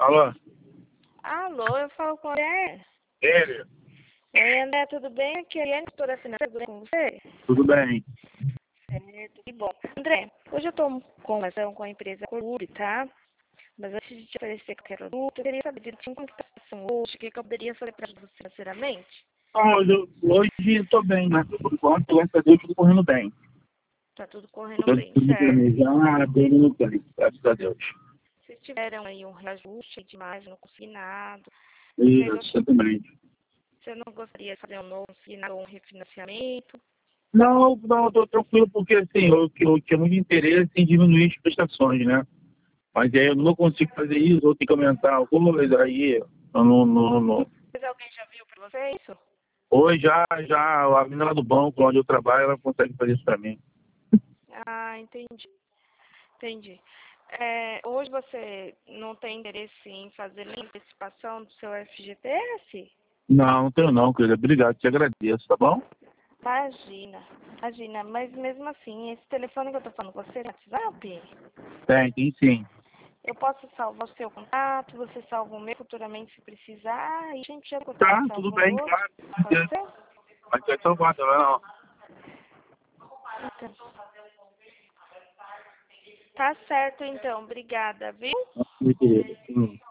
Alô? Alô, eu falo com o André. Ele? Oi, André, tudo bem? Aqui é a Eliane, doutora financeira, tudo bem com você? Tudo bem? Certo, que bom. André, hoje eu estou com relação com a empresa Clube, tá? Mas antes de te oferecer qualquer produto, eu queria saber direitinho como que está a situação hoje, o que eu poderia fazer para ajudar você financeiramente. Hoje estou bem, mas por enquanto, graças a Deus, tudo correndo bem. Tá tudo correndo Estou bem, tudo certo? planejado, bem, graças a Deus. Vocês tiveram aí um reajuste demais no consignado, Isso, exatamente. você não gostaria de fazer um novo consignado ou um refinanciamento? Não, estou tranquilo, porque assim, eu tinha muito interesse em diminuir as prestações, né? Mas aí eu não consigo fazer isso, vou ter que aumentar alguma coisa, aí eu não. Mas alguém já viu para você isso? Hoje já a menina lá do banco, onde eu trabalho, ela consegue fazer isso para mim. Ah, entendi. Entendi. Hoje você não tem interesse em fazer nenhuma antecipação do seu FGTS? Não tenho não, querida. Obrigado, te agradeço, tá bom? Imagina, mas mesmo assim, esse telefone que eu tô falando com você no WhatsApp, Tem sim. eu posso salvar o seu contato, você salva o meu futuramente se precisar, e a gente já Tá, cotação tudo um no bem, outro, claro. pode ser? Mas é salvado, não. Então, tá certo então, obrigada, viu? Meu querido.